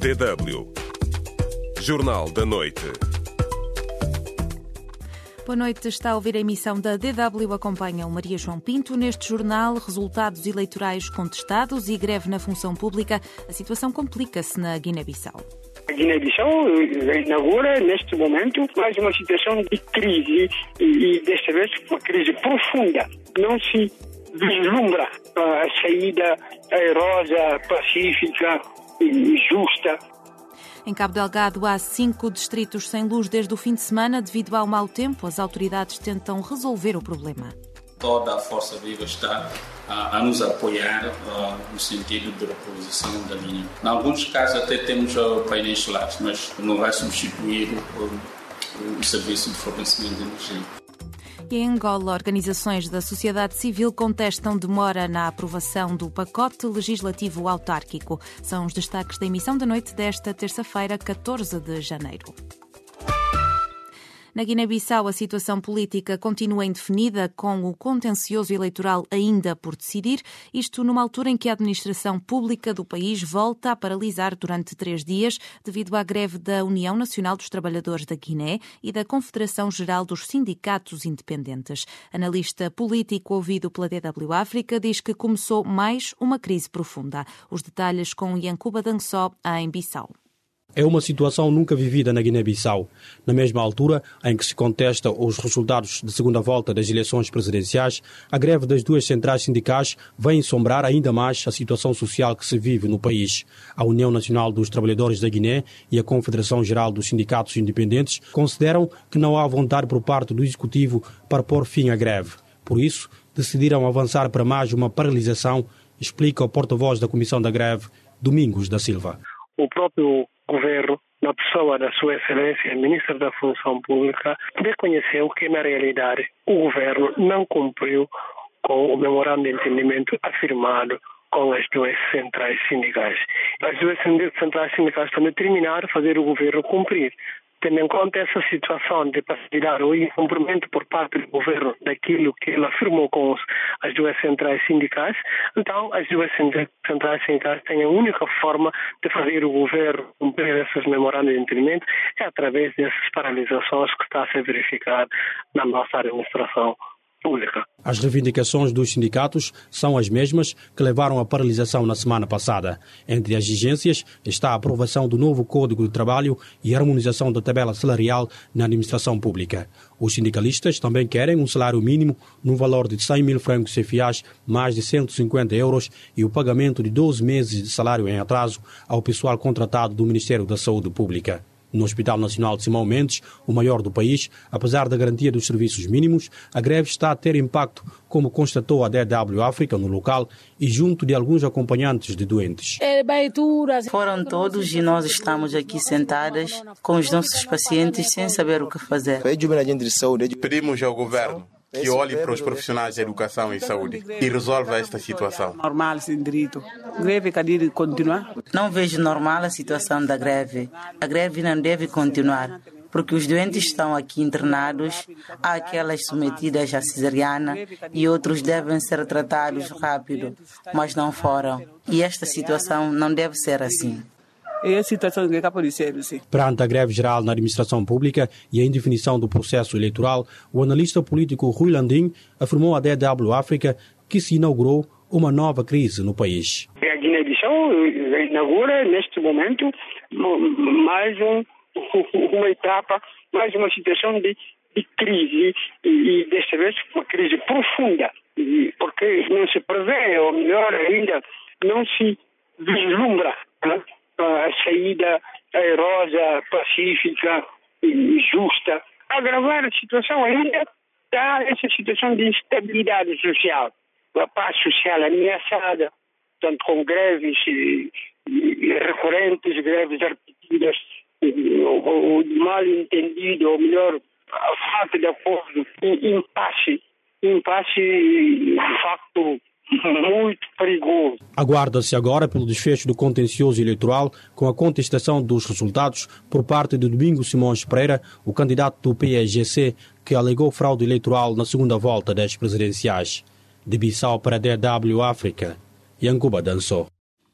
DW Jornal da Noite. Boa noite, está a ouvir a emissão da DW, acompanha o Maria João Pinto. Neste jornal, resultados eleitorais contestados e greve na função pública. A situação complica-se na Guiné-Bissau. A Guiné-Bissau inaugura, neste momento, mais uma situação de crise e desta vez uma crise profunda. Não se vislumbra a saída airosa, pacífica e justa. Em Cabo Delgado há 5 distritos sem luz desde o fim de semana devido ao mau tempo. As autoridades tentam resolver o problema. Toda a força viva está a nos apoiar no sentido de reposição da linha. Em alguns casos até temos painéis solares, mas não vai substituir o serviço de fornecimento de energia. E em Angola, organizações da sociedade civil contestam demora na aprovação do pacote legislativo autárquico. São os destaques da emissão da noite desta terça-feira, 14 de janeiro. Na Guiné-Bissau, a situação política continua indefinida, com o contencioso eleitoral ainda por decidir, isto numa altura em que a administração pública do país volta a paralisar durante 3 dias devido à greve da União Nacional dos Trabalhadores da Guiné e da Confederação Geral dos Sindicatos Independentes. Analista político ouvido pela DW África diz que começou mais uma crise profunda. Os detalhes com Yankuba Dançó, em Bissau. É uma situação nunca vivida na Guiné-Bissau. Na mesma altura em que se contesta os resultados da segunda volta das eleições presidenciais, a greve das 2 centrais sindicais vem ensombrar ainda mais a situação social que se vive no país. A União Nacional dos Trabalhadores da Guiné e a Confederação Geral dos Sindicatos Independentes consideram que não há vontade por parte do Executivo para pôr fim à greve. Por isso, decidiram avançar para mais uma paralisação, explica o porta-voz da Comissão da Greve, Domingos da Silva. O próprio governo, na pessoa da sua excelência, ministro da Função Pública, reconheceu que, na realidade, o governo não cumpriu com o memorando de entendimento afirmado com as 2 centrais sindicais. As 2 centrais sindicais estão determinadas a fazer o governo cumprir. Tendo em conta essa situação de passividade ou incumprimento por parte do governo daquilo que ele afirmou com as 2 centrais sindicais, então as 2 centrais sindicais têm a única forma de fazer o governo cumprir esses memorandos de entendimento é através dessas paralisações que está a ser verificado na nossa administração pública. As reivindicações dos sindicatos são as mesmas que levaram à paralisação na semana passada. Entre as exigências está a aprovação do novo Código de Trabalho e a harmonização da tabela salarial na administração pública. Os sindicalistas também querem um salário mínimo no valor de 100 mil francos CFAs, mais de 150 euros, e o pagamento de 12 meses de salário em atraso ao pessoal contratado do Ministério da Saúde Pública. No Hospital Nacional de Simão Mendes, o maior do país, apesar da garantia dos serviços mínimos, a greve está a ter impacto, como constatou a DW África no local e junto de alguns acompanhantes de doentes. Foram todos e nós estamos aqui sentadas com os nossos pacientes sem saber o que fazer. Pedimos ao governo que olhe para os profissionais de educação e saúde e resolva esta situação. Não vejo normal a situação da greve. A greve não deve continuar, porque os doentes estão aqui internados, há aquelas submetidas à cesariana e outros devem ser tratados rápido, mas não foram. E esta situação não deve ser assim. Perante a greve geral na administração pública e a indefinição do processo eleitoral, o analista político Rui Landim afirmou à DW África que se inaugurou uma nova crise no país. A Guiné-Bissau inaugura, neste momento, mais uma etapa, mais uma situação de crise e desta vez uma crise profunda, porque não se prevê, ou melhor ainda, não se vislumbra a saída airosa, pacífica e justa. A agravar a situação ainda está essa situação de instabilidade social, a paz social ameaçada, tanto com greves recorrentes, greves repetidas, o mal entendido, ou melhor, a falta de acordo, impasse de facto muito perigoso. Aguarda-se agora pelo desfecho do contencioso eleitoral com a contestação dos resultados por parte de Domingos Simões Pereira, o candidato do PSGC, que alegou fraude eleitoral na segunda volta das presidenciais. De Bissau para a DW África, Yankuba Dançó.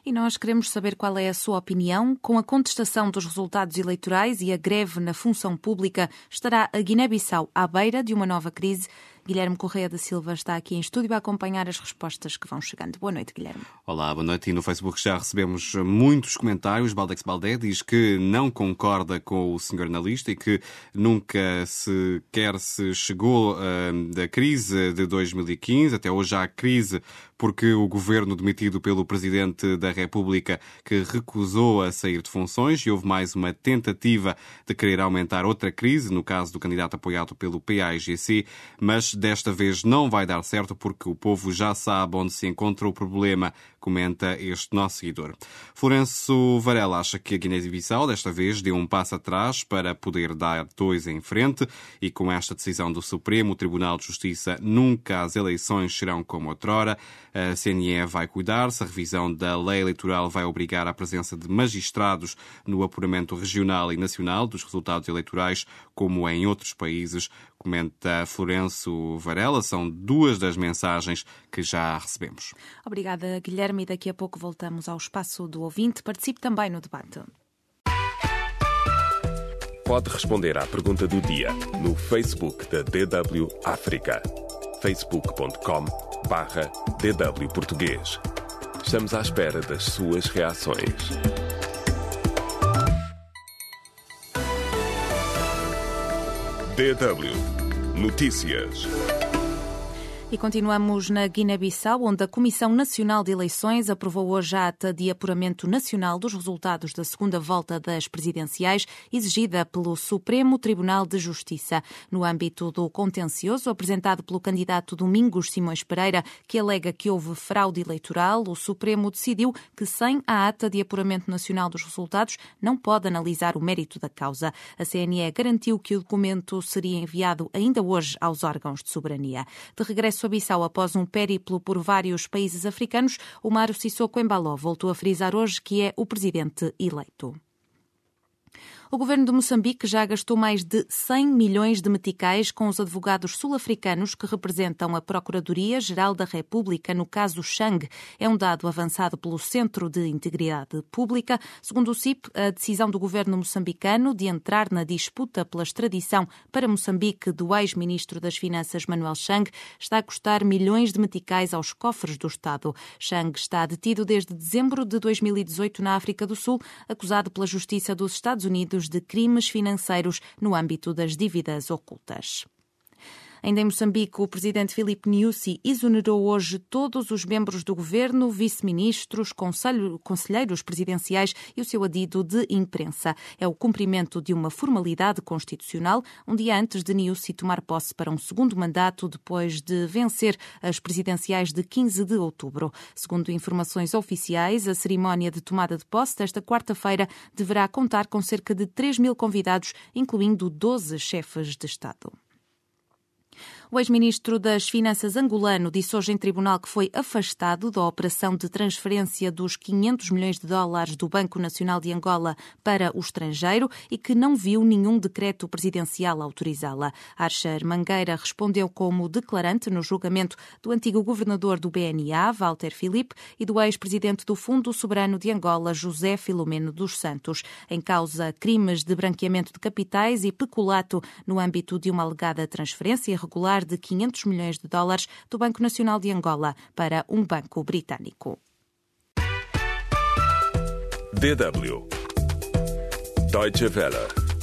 E nós queremos saber qual é a sua opinião. Com a contestação dos resultados eleitorais e a greve na função pública, estará a Guiné-Bissau à beira de uma nova crise? Guilherme Correia da Silva está aqui em estúdio a acompanhar as respostas que vão chegando. Boa noite, Guilherme. Olá, boa noite. E no Facebook já recebemos muitos comentários. Baldex Baldé diz que não concorda com o senhor analista e que nunca sequer se chegou da crise de 2015. Até hoje há crise porque o governo demitido pelo Presidente da República que recusou a sair de funções e houve mais uma tentativa de querer aumentar outra crise, no caso do candidato apoiado pelo PAIGC, mas desta vez não vai dar certo porque o povo já sabe onde se encontra o problema, comenta este nosso seguidor. Florencio Varela acha que a Guiné-Bissau desta vez deu um passo atrás para poder dar dois em frente e com esta decisão do Supremo Tribunal de Justiça nunca as eleições serão como outrora. A CNE vai cuidar-se, a revisão da lei eleitoral vai obrigar a presença de magistrados no apuramento regional e nacional dos resultados eleitorais, como em outros países, comenta Florencio Varela. São duas das mensagens que já recebemos. Obrigada, Guilherme. E daqui a pouco voltamos ao espaço do ouvinte. Participe também no debate. Pode responder à pergunta do dia no Facebook da DW África. facebook.com/DW Português. Estamos à espera das suas reações. DW Notícias. E continuamos na Guiné-Bissau, onde a Comissão Nacional de Eleições aprovou hoje a ata de apuramento nacional dos resultados da segunda volta das presidenciais, exigida pelo Supremo Tribunal de Justiça. No âmbito do contencioso apresentado pelo candidato Domingos Simões Pereira, que alega que houve fraude eleitoral, o Supremo decidiu que, sem a ata de apuramento nacional dos resultados, não pode analisar o mérito da causa. A CNE garantiu que o documento seria enviado ainda hoje aos órgãos de soberania. De regresso a Bissau após um périplo por vários países africanos, Umaro Sissoko Embaló voltou a frisar hoje que é o presidente eleito. O governo de Moçambique já gastou mais de 100 milhões de meticais com os advogados sul-africanos que representam a Procuradoria-Geral da República no caso Chang. É um dado avançado pelo Centro de Integridade Pública. Segundo o CIP, a decisão do governo moçambicano de entrar na disputa pela extradição para Moçambique do ex-ministro das Finanças Manuel Chang está a custar milhões de meticais aos cofres do Estado. Chang está detido desde dezembro de 2018 na África do Sul, acusado pela Justiça dos Estados Unidos de crimes financeiros no âmbito das dívidas ocultas. Ainda em Moçambique, o presidente Filipe Nyusi exonerou hoje todos os membros do governo, vice-ministros, conselheiros presidenciais e o seu adido de imprensa. É o cumprimento de uma formalidade constitucional, um dia antes de Nyusi tomar posse para um segundo mandato depois de vencer as presidenciais de 15 de outubro. Segundo informações oficiais, a cerimónia de tomada de posse desta quarta-feira deverá contar com cerca de 3 mil convidados, incluindo 12 chefes de Estado. O ex-ministro das Finanças angolano disse hoje em tribunal que foi afastado da operação de transferência dos 500 milhões de dólares do Banco Nacional de Angola para o estrangeiro e que não viu nenhum decreto presidencial a autorizá-la. Archer Mangueira respondeu como declarante no julgamento do antigo governador do BNA, Walter Filipe, e do ex-presidente do Fundo Soberano de Angola, José Filomeno dos Santos. Em causa crimes de branqueamento de capitais e peculato no âmbito de uma alegada transferência irregular de 500 milhões de dólares do Banco Nacional de Angola para um banco britânico. DW Deutsche Welle.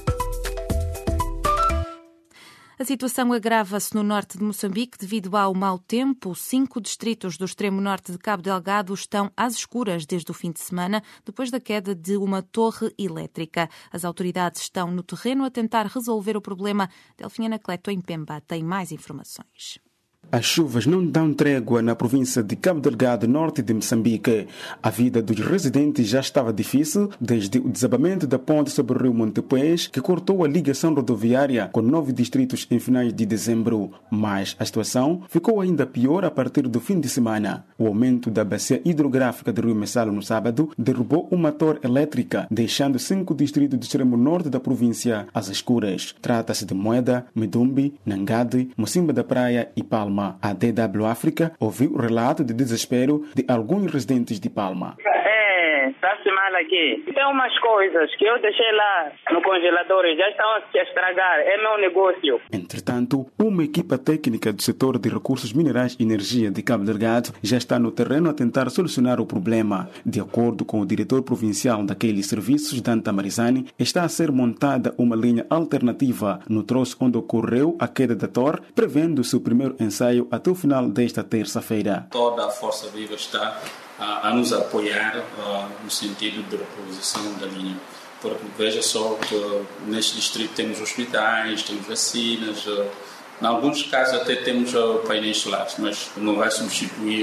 A situação agrava-se no norte de Moçambique devido ao mau tempo. 5 distritos do extremo norte de Cabo Delgado estão às escuras desde o fim de semana, depois da queda de uma torre elétrica. As autoridades estão no terreno a tentar resolver o problema. Delfinha Anacleto, em Pemba, tem mais informações. As chuvas não dão trégua na província de Cabo Delgado, norte de Moçambique. A vida dos residentes já estava difícil desde o desabamento da ponte sobre o rio Montepés, que cortou a ligação rodoviária com 9 distritos em finais de dezembro. Mas a situação ficou ainda pior a partir do fim de semana. O aumento da bacia hidrográfica do rio Messalo no sábado derrubou uma torre elétrica, deixando 5 distritos do extremo norte da província às escuras. Trata-se de Moeda, Medumbi, Nangade, Mocimba da Praia e Palma. A DW África ouviu o relato de desespero de alguns residentes de Palma. está-se mal aqui. Tem umas coisas que eu deixei lá no congelador e já estão a se estragar. É meu negócio. Entretanto, uma equipa técnica do setor de recursos minerais e energia de Cabo Delgado já está no terreno a tentar solucionar o problema. De acordo com o diretor provincial daqueles serviços, Danta Marizani, está a ser montada uma linha alternativa no troço onde ocorreu a queda da torre, prevendo seu primeiro ensaio até o final desta terça-feira. Toda a Força Viva está a nos apoiar no sentido de reposição da linha. Porque veja só que neste distrito temos hospitais, temos vacinas, em alguns casos até temos painéis solares, mas não vai substituir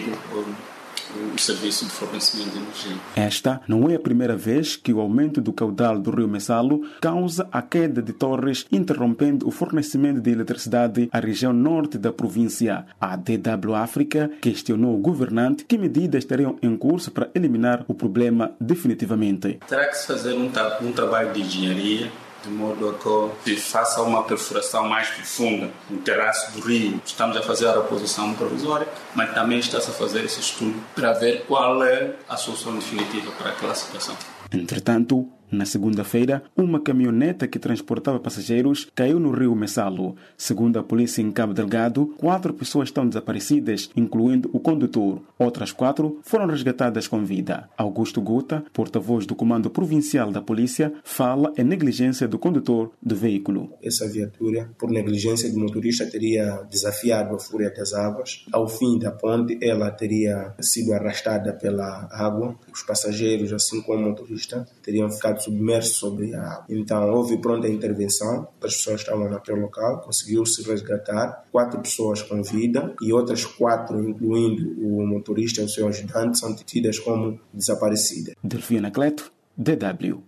o serviço de fornecimento de energia. Esta não é a primeira vez que o aumento do caudal do rio Messalo causa a queda de torres, interrompendo o fornecimento de eletricidade à região norte da província. A DW África questionou o governante que medidas estariam em curso para eliminar o problema definitivamente. Terá que se fazer um trabalho de engenharia, de modo a que se faça uma perfuração mais profunda no terraço do rio. Estamos a fazer a reposição provisória, mas também está-se a fazer esse estudo para ver qual é a solução definitiva para aquela situação. Entretanto, na segunda-feira, uma caminhoneta que transportava passageiros caiu no rio Messalo. Segundo a polícia em Cabo Delgado, 4 pessoas estão desaparecidas, incluindo o condutor. Outras 4 foram resgatadas com vida. Augusto Guta, porta-voz do Comando Provincial da Polícia, fala em negligência do condutor do veículo. Essa viatura, por negligência do motorista, teria desafiado a fúria das águas. Ao fim da ponte, ela teria sido arrastada pela água. Os passageiros, assim como o motorista, teriam ficado submerso sobre a água. Então houve pronta intervenção, as pessoas estavam naquele local, conseguiu-se resgatar 4 pessoas com vida e outras 4, incluindo o motorista e o seu ajudante, são tidas como desaparecidas. Delfina Cleto, DW.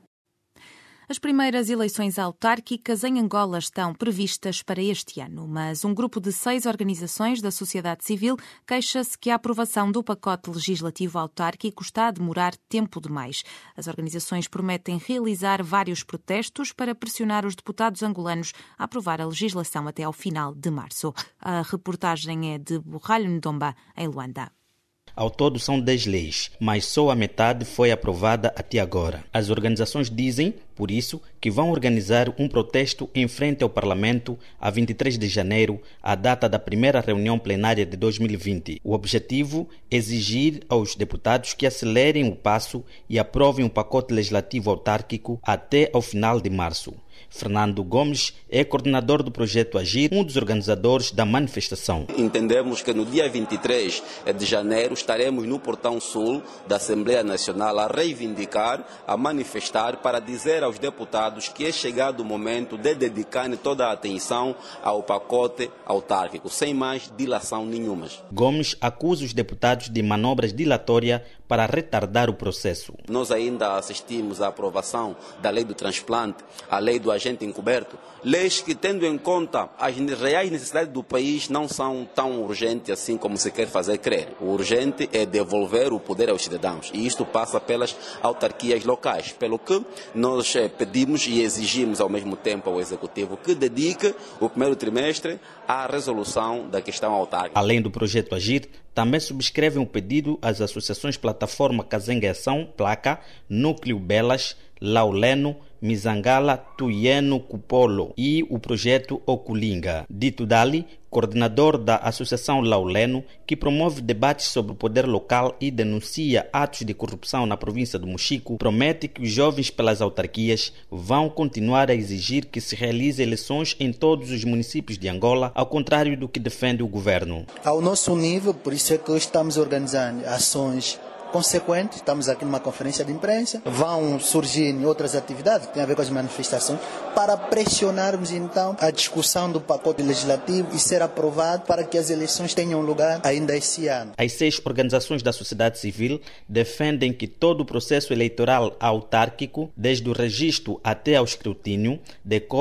As primeiras eleições autárquicas em Angola estão previstas para este ano, mas um grupo de 6 organizações da sociedade civil queixa-se que a aprovação do pacote legislativo autárquico está a demorar tempo demais. As organizações prometem realizar vários protestos para pressionar os deputados angolanos a aprovar a legislação até ao final de março. A reportagem é de Borralho Ndomba, em Luanda. Ao todo são 10 leis, mas só a metade foi aprovada até agora. As organizações dizem, por isso, que vão organizar um protesto em frente ao Parlamento a 23 de janeiro, a data da primeira reunião plenária de 2020. O objetivo é exigir aos deputados que acelerem o passo e aprovem um pacote legislativo autárquico até ao final de março. Fernando Gomes é coordenador do projeto Agir, um dos organizadores da manifestação. Entendemos que no dia 23 de janeiro estaremos no Portão Sul da Assembleia Nacional a reivindicar, a manifestar para dizer aos deputados que é chegado o momento de dedicarem toda a atenção ao pacote autárquico, sem mais dilação nenhuma. Gomes acusa os deputados de manobras dilatórias para retardar o processo. Nós ainda assistimos à aprovação da lei do transplante, a lei do agente encoberto, leis que, tendo em conta as reais necessidades do país, não são tão urgentes assim como se quer fazer crer. O urgente é devolver o poder aos cidadãos e isto passa pelas autarquias locais, pelo que nós pedimos e exigimos ao mesmo tempo ao Executivo que dedique o primeiro trimestre à resolução da questão autárquica. Além do projeto Agir, também subscrevem o pedido às associações Plataforma Kazenga Ação, Placa, Núcleo Belas, Lauleno, Mizangala, Tuyeno, Cupolo e o projeto Okulinga. Dito Dali, coordenador da Associação Lauleno, que promove debates sobre o poder local e denuncia atos de corrupção na província do Mochico, promete que os jovens pelas autarquias vão continuar a exigir que se realize eleições em todos os municípios de Angola, ao contrário do que defende o governo. Ao nosso nível, por isso é que estamos organizando ações consequente, estamos aqui numa conferência de imprensa, vão surgir outras atividades que têm a ver com as manifestações, para pressionarmos então a discussão do pacote legislativo e ser aprovado para que as eleições tenham lugar ainda esse ano. As 6 organizações da sociedade civil defendem que todo o processo eleitoral autárquico, desde o registro até ao escrutínio, decorra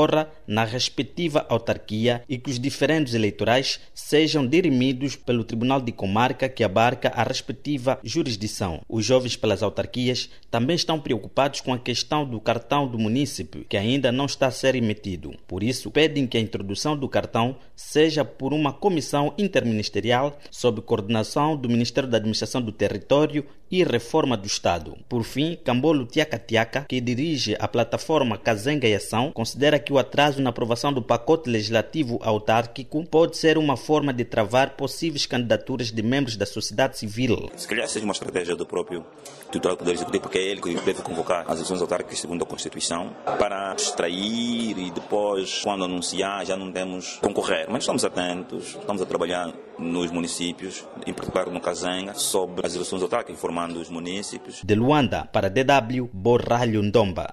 na respectiva autarquia e que os diferendos eleitorais sejam dirimidos pelo Tribunal de Comarca que abarca a respectiva jurisdição. Os jovens pelas autarquias também estão preocupados com a questão do cartão do munícipe, que ainda não está a ser emitido. Por isso, pedem que a introdução do cartão seja por uma comissão interministerial sob coordenação do Ministério da Administração do Território e Reforma do Estado. Por fim, Cambolo Tiaka Tiaka, que dirige a plataforma Kazenga e Ação, considera que o atraso na aprovação do pacote legislativo autárquico pode ser uma forma de travar possíveis candidaturas de membros da sociedade civil. Se calhar seja uma estratégia do próprio titular do Poder Executivo, porque é ele que deve convocar as eleições autárquicas segundo a Constituição, para extrair e depois, quando anunciar, já não temos concorrer. Mas estamos atentos, estamos a trabalhar nos municípios, em particular no Kazenga, sobre as eleições autárquicas, informando os municípios. De Luanda, para DW, Borralho Ndomba.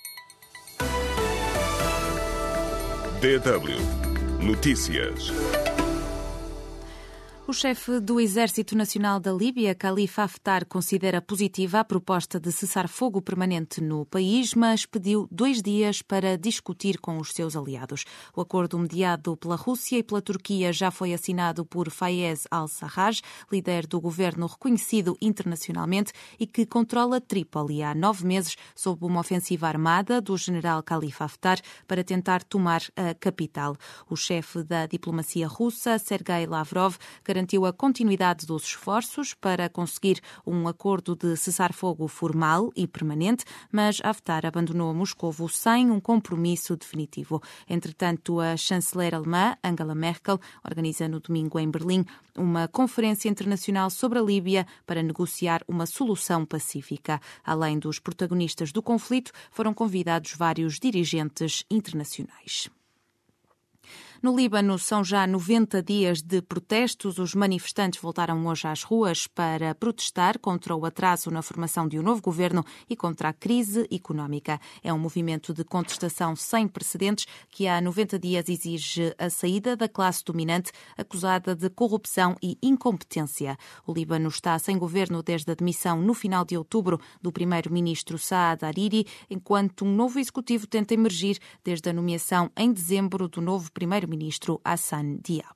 DW Notícias. O chefe do Exército Nacional da Líbia, Khalifa Haftar, considera positiva a proposta de cessar-fogo permanente no país, mas pediu 2 dias para discutir com os seus aliados. O acordo mediado pela Rússia e pela Turquia já foi assinado por Fayez al-Sarraj, líder do governo reconhecido internacionalmente e que controla Trípoli há 9 meses sob uma ofensiva armada do general Khalifa Haftar para tentar tomar a capital. O chefe da diplomacia russa, Sergei Lavrov, garantiu a continuidade dos esforços para conseguir um acordo de cessar-fogo formal e permanente, mas Haftar abandonou Moscovo sem um compromisso definitivo. Entretanto, a chanceler alemã, Angela Merkel, organiza no domingo em Berlim uma conferência internacional sobre a Líbia para negociar uma solução pacífica. Além dos protagonistas do conflito, foram convidados vários dirigentes internacionais. No Líbano, são já 90 dias de protestos. Os manifestantes voltaram hoje às ruas para protestar contra o atraso na formação de um novo governo e contra a crise económica. É um movimento de contestação sem precedentes que há 90 dias exige a saída da classe dominante acusada de corrupção e incompetência. O Líbano está sem governo desde a demissão no final de outubro do primeiro-ministro Saad Hariri, enquanto um novo executivo tenta emergir desde a nomeação em dezembro do novo primeiro-ministro Hassan Diab.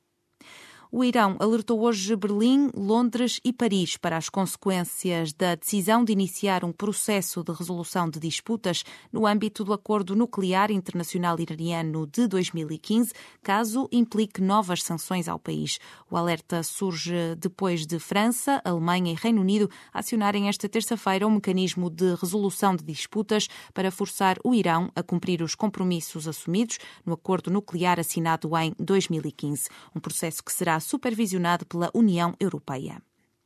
O Irão alertou hoje Berlim, Londres e Paris para as consequências da decisão de iniciar um processo de resolução de disputas no âmbito do Acordo Nuclear Internacional Iraniano de 2015, caso implique novas sanções ao país. O alerta surge depois de França, Alemanha e Reino Unido acionarem esta terça-feira um mecanismo de resolução de disputas para forçar o Irão a cumprir os compromissos assumidos no Acordo Nuclear assinado em 2015. Um processo que será supervisionado pela União Europeia.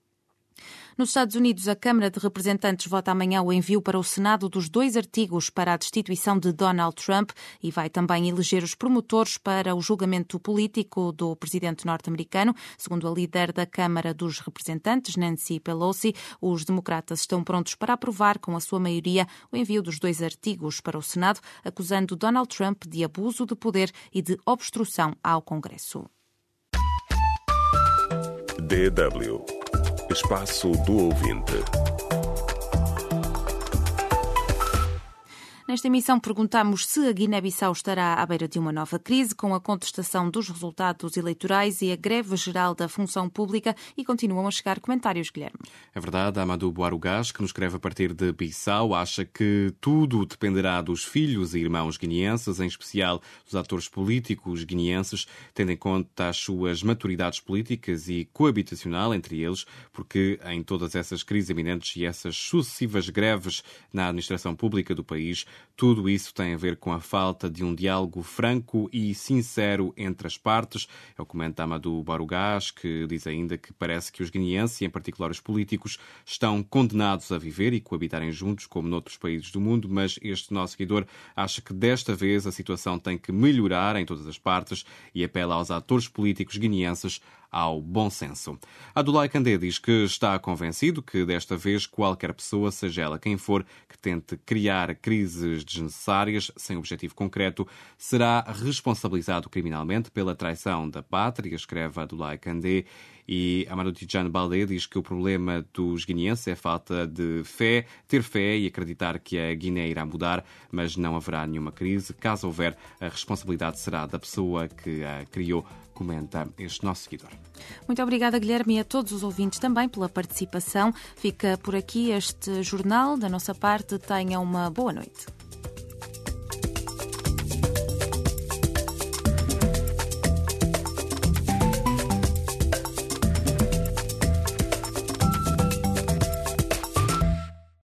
Nos Estados Unidos, a Câmara de Representantes vota amanhã o envio para o Senado dos 2 artigos para a destituição de Donald Trump e vai também eleger os promotores para o julgamento político do presidente norte-americano. Segundo a líder da Câmara dos Representantes, Nancy Pelosi, os democratas estão prontos para aprovar com a sua maioria o envio dos 2 artigos para o Senado, acusando Donald Trump de abuso de poder e de obstrução ao Congresso. DW Espaço do Ouvinte. Nesta emissão perguntamos se a Guiné-Bissau estará à beira de uma nova crise com a contestação dos resultados eleitorais e a greve geral da função pública e continuam a chegar comentários, Guilherme. É verdade, Amadou Boarugás, que nos escreve a partir de Bissau, acha que tudo dependerá dos filhos e irmãos guineenses, em especial dos atores políticos guineenses, tendo em conta as suas maturidades políticas e coabitacional entre eles, porque em todas essas crises eminentes e essas sucessivas greves na administração pública do país, tudo isso tem a ver com a falta de um diálogo franco e sincero entre as partes. É o que comenta Amadou Boarugás, que diz ainda que parece que os guineenses, e em particular os políticos, estão condenados a viver e coabitarem juntos, como noutros países do mundo, mas este nosso seguidor acha que desta vez a situação tem que melhorar em todas as partes e apela aos atores políticos guineenses ao bom senso. Abdoulaye Kandé diz que está convencido que desta vez qualquer pessoa, seja ela quem for, que tente criar crises desnecessárias sem objetivo concreto, será responsabilizado criminalmente pela traição da pátria, escreve Abdoulaye Kandé, E Amadou Tijano Baldé diz que o problema dos guineenses é a falta de fé, ter fé e acreditar que a Guiné irá mudar, mas não haverá nenhuma crise. Caso houver, a responsabilidade será da pessoa que a criou, comenta este nosso seguidor. Muito obrigada, Guilherme, e a todos os ouvintes também pela participação. Fica por aqui este jornal. Da nossa parte, tenham uma boa noite.